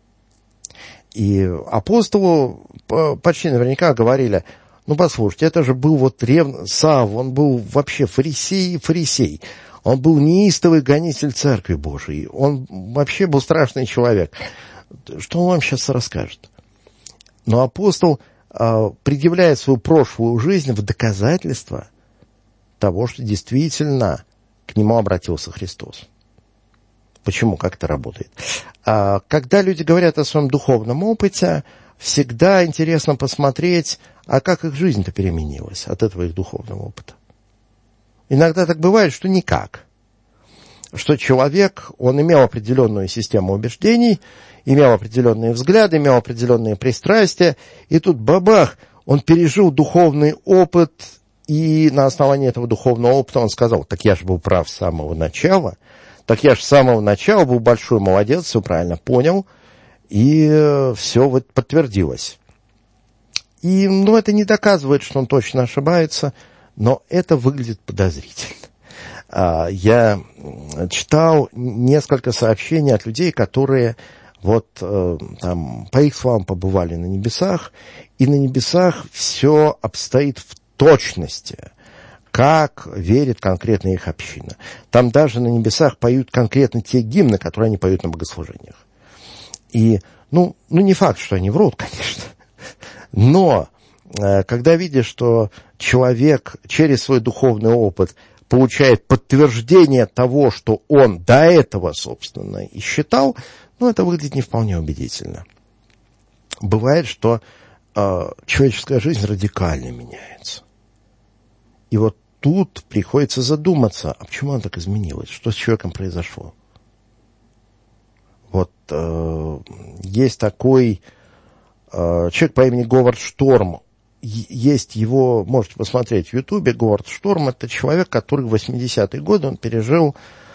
И апостолу почти наверняка говорили: ну, послушайте, это же был вот ревн... Сав, он был вообще фарисей, фарисей. Он был неистовый гонитель церкви Божией. Он вообще был страшный человек. Что он вам сейчас расскажет? Но апостол э, предъявляет свою прошлую жизнь в доказательство того, что действительно к нему обратился Христос. Почему? Как это работает? А, когда люди говорят о своем духовном опыте, всегда интересно посмотреть, а как их жизнь-то переменилась от этого их духовного опыта. Иногда так бывает, что никак. Что человек, он имел определенную систему убеждений, имел определенные взгляды, имел определенные пристрастия, и тут бабах, он пережил духовный опыт, и на основании этого духовного опыта он сказал: так я же был прав с самого начала, так я же с самого начала был большой молодец, все правильно понял, и все вот подтвердилось. И, ну, это не доказывает, что он точно ошибается, но это выглядит подозрительно. Я читал несколько сообщений от людей, которые вот там, по их словам, побывали на небесах, и на небесах все обстоит в точности, как верит конкретно их община. Там даже на небесах поют конкретно те гимны, которые они поют на богослужениях. И, ну, ну не факт, что они врут, конечно, но когда видишь, что человек через свой духовный опыт получает подтверждение того, что он до этого, собственно, и считал, ну, это выглядит не вполне убедительно. Бывает, что э, человеческая жизнь радикально меняется. И вот тут приходится задуматься, а почему она так изменилась? Что с человеком произошло? Вот э, есть такой э, человек по имени Говард Шторм. Есть его, можете посмотреть в Ютубе, Говард Шторм. Это человек, который в восьмидесятые годы он пережил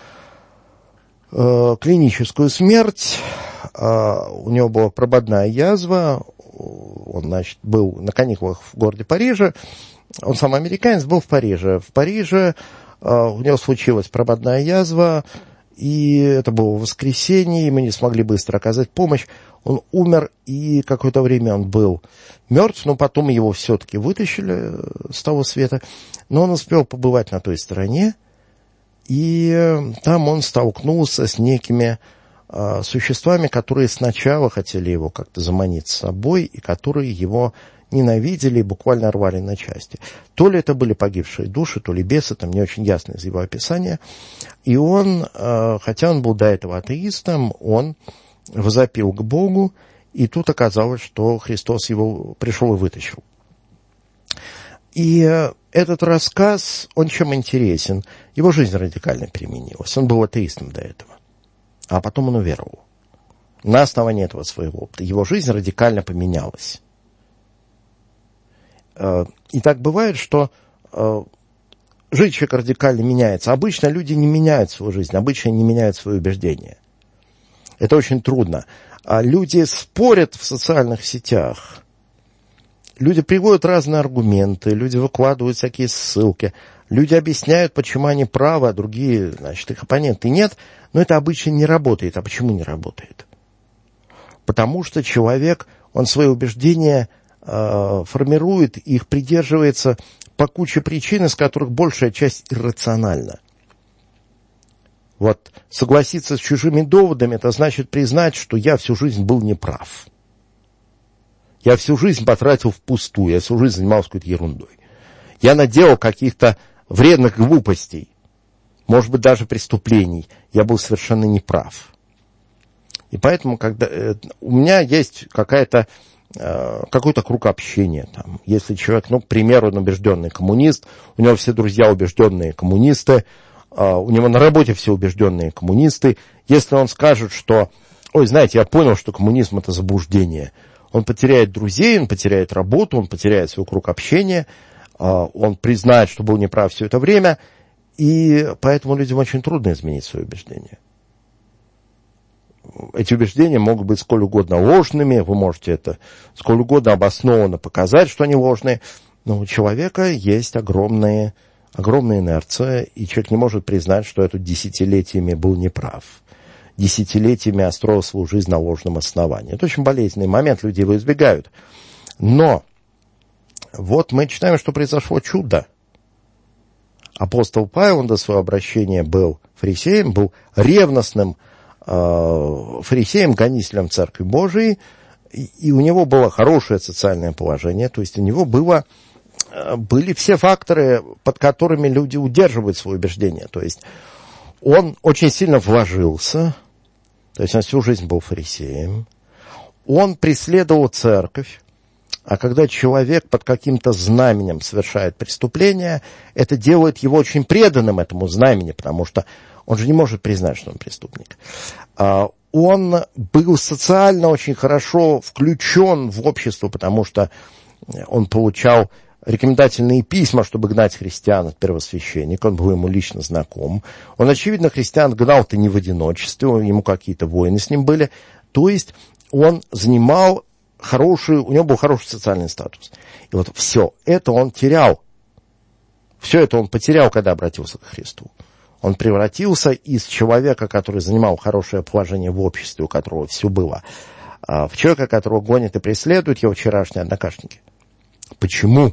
э, клиническую смерть. Э, у него была прободная язва. Он, значит, был на каникулах в городе Париже. Он сам американец, был в Париже. В Париже э, у него случилась прободная язва, и это было в воскресенье, и мы не смогли быстро оказать помощь. Он умер, и какое-то время он был мертв, но потом его все-таки вытащили с того света. Но он успел побывать на той стороне, и там он столкнулся с некими э, существами, которые сначала хотели его как-то заманить с собой, и которые его ненавидели и буквально рвали на части. То ли это были погибшие души, то ли бесы, там не очень ясно из его описания. И он, э, хотя он был до этого атеистом, он возопил к Богу, и тут оказалось, что Христос его пришел и вытащил. И э, этот рассказ, он чем интересен? Его жизнь радикально переменилась. Он был атеистом до этого, а потом он уверовал. На основании этого своего опыта его жизнь радикально поменялась. Э, и так бывает, что э, жизнь человека радикально меняется. Обычно люди не меняют свою жизнь, обычно не меняют свои убеждения. Это очень трудно. А люди спорят в социальных сетях. Люди приводят разные аргументы, люди выкладывают всякие ссылки. Люди объясняют, почему они правы, а другие, значит, их оппоненты нет. Но это обычно не работает. А почему не работает? Потому что человек, он свои убеждения э, формирует, их придерживается по куче причин, из которых большая часть иррациональна. Вот согласиться с чужими доводами, это значит признать, что я всю жизнь был неправ. Я всю жизнь потратил впустую, я всю жизнь занимался какой-то ерундой. Я наделал каких-то вредных глупостей, может быть, даже преступлений. Я был совершенно неправ. И поэтому, когда э, у меня есть какая-то, э, какой-то круг общения. Там, если человек, ну, к примеру, он убежденный коммунист, у него все друзья убежденные коммунисты, у него на работе все убежденные коммунисты. Если он скажет, что ой, знаете, я понял, что коммунизм – это заблуждение. Он потеряет друзей, он потеряет работу, он потеряет свой круг общения, он признает, что был неправ все это время, и поэтому людям очень трудно изменить свои убеждения. Эти убеждения могут быть сколь угодно ложными, вы можете это сколь угодно обоснованно показать, что они ложные, но у человека есть огромная, огромная инерция, и человек не может признать, что этот десятилетиями был неправ. Десятилетиями строил свою жизнь на ложном основании. Это очень болезненный момент, люди его избегают. Но вот мы читаем, что произошло чудо. Апостол Павел до своего обращения был фарисеем, был ревностным э, фарисеем, гонителем Церкви Божией, и, и у него было хорошее социальное положение, то есть у него было, э, были все факторы, под которыми люди удерживают свои убеждения. То есть он очень сильно вложился, то есть он всю жизнь был фарисеем, он преследовал церковь. А когда человек под каким-то знаменем совершает преступление, это делает его очень преданным этому знамени, потому что он же не может признать, что он преступник. Он был социально очень хорошо включен в общество, потому что он получал рекомендательные письма, чтобы гнать христиан от первосвященника, он был ему лично знаком. Он, очевидно, христиан гнал-то не в одиночестве, ему какие-то войны с ним были. То есть он занимал хороший, у него был хороший социальный статус. И вот все это он терял. Все это он потерял, когда обратился к Христу. Он превратился из человека, который занимал хорошее положение в обществе, у которого все было, в человека, которого гонят и преследуют его вчерашние однокашники. Почему?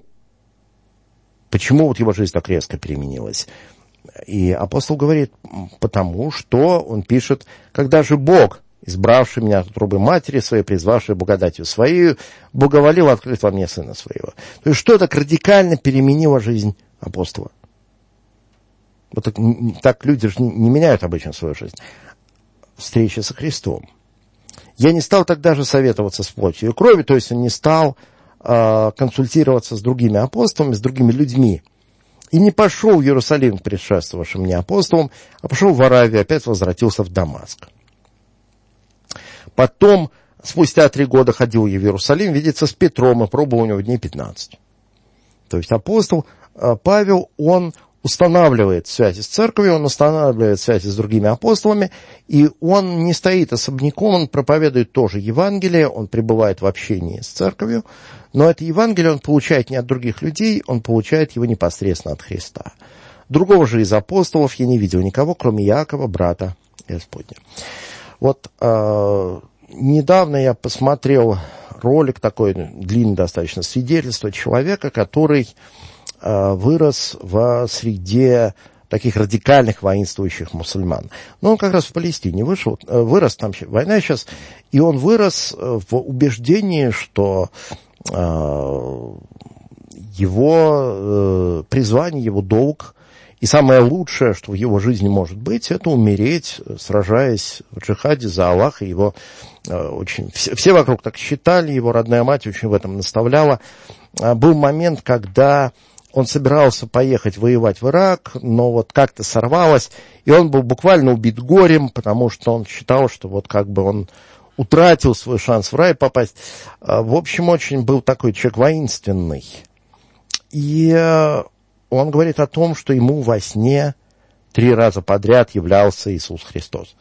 Почему вот его жизнь так резко переменилась? И апостол говорит, потому что, он пишет, когда же Бог, избравший меня от утробы матери своей, призвавший благодатью своей, благоволил открыть во мне Сына Своего. То есть что так радикально переменило жизнь апостола? Вот так, так люди же не меняют обычно свою жизнь. Встреча со Христом. Я не стал тогда же советоваться с плотью и кровью, то есть он не стал э, консультироваться с другими апостолами, с другими людьми. И не пошел в Иерусалим к предшествовавшим мне апостолам, а пошел в Аравию, опять возвратился в Дамаск. Потом, спустя три года, ходил я в Иерусалим видеться с Петром и пробовал у него дней пятнадцать. То есть апостол э, Павел, он устанавливает связи с церковью, он устанавливает связи с другими апостолами, и он не стоит особняком, он проповедует тоже Евангелие, он пребывает в общении с церковью, но это Евангелие он получает не от других людей, он получает его непосредственно от Христа. Другого же из апостолов я не видел никого, кроме Иакова, брата Господня. Вот э, недавно я посмотрел ролик, такой длинный достаточно, свидетельство человека, который вырос в среде таких радикальных воинствующих мусульман. Но он как раз в Палестине вышел, вырос, там война сейчас, и он вырос в убеждении, что э, его э, призвание, его долг, и самое лучшее, что в его жизни может быть, это умереть, сражаясь в джихаде за Аллаха. Его э, очень, все, все вокруг так считали, его родная мать очень в этом наставляла. А был момент, когда он собирался поехать воевать в Ирак, но вот как-то сорвалось, и он был буквально убит горем, потому что он считал, что вот как бы он утратил свой шанс в рай попасть. В общем, очень был такой человек воинственный. И он говорит о том, что ему во сне три раза подряд являлся Иисус Христос.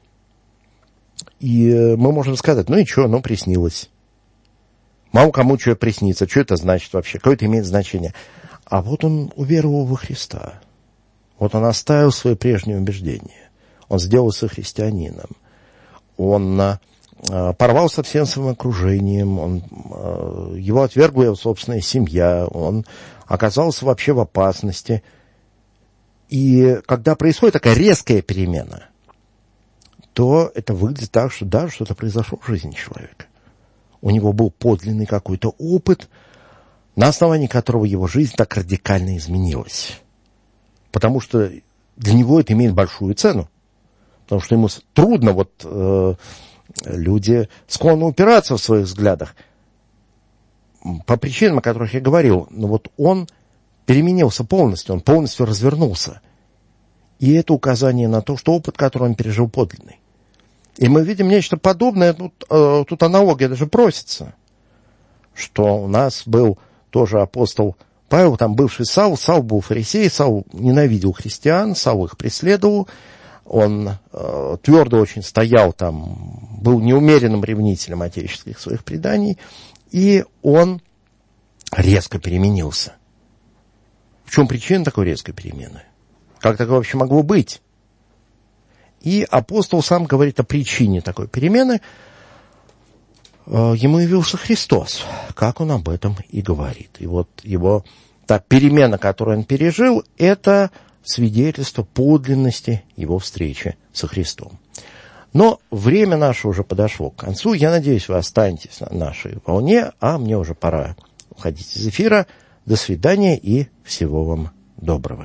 И мы можем сказать, ну и что, ну приснилось. Мало кому что приснится, что это значит вообще, какое это имеет значение. А вот он уверовал во Христа. Вот он оставил свои прежние убеждения. Он сделался христианином. Он а, порвал со всем своим окружением. Он, а, его отвергла его собственная семья. Он оказался вообще в опасности. И когда происходит такая резкая перемена, то это выглядит так, что да, что-то произошло в жизни человека. У него был подлинный какой-то опыт, на основании которого его жизнь так радикально изменилась. Потому что для него это имеет большую цену. Потому что ему трудно, вот э, люди склонны упираться в своих взглядах. По причинам, о которых я говорил. Но вот он переменился полностью, он полностью развернулся. И это указание на то, что опыт, который он пережил, подлинный. И мы видим нечто подобное, тут, э, тут аналогия даже просится, что у нас был тоже апостол Павел, там бывший Савл, Савл был фарисей, Савл ненавидел христиан, Савл их преследовал, он э, твердо очень стоял там, был неумеренным ревнителем отеческих своих преданий, и он резко переменился. В чем причина такой резкой перемены? Как такое вообще могло быть? И апостол сам говорит о причине такой перемены. Ему явился Христос, как он об этом и говорит. И вот его та перемена, которую он пережил, это свидетельство подлинности его встречи со Христом. Но время наше уже подошло к концу. Я надеюсь, вы останетесь на нашей волне, а мне уже пора уходить из эфира. До свидания и всего вам доброго.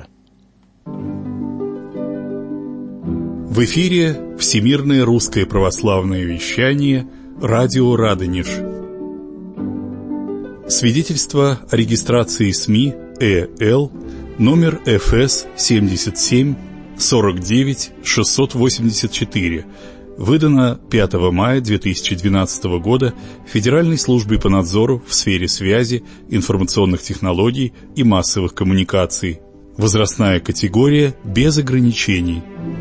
В эфире Всемирное русское православное вещание «Радио Радонеж». Свидетельство о регистрации СМИ ЭЛ номер эф эс семьдесят семь сорок девять шестьсот восемьдесят четыре, выдано пятого мая две тысячи двенадцатого года Федеральной службой по надзору в сфере связи, информационных технологий и массовых коммуникаций. Возрастная категория без ограничений.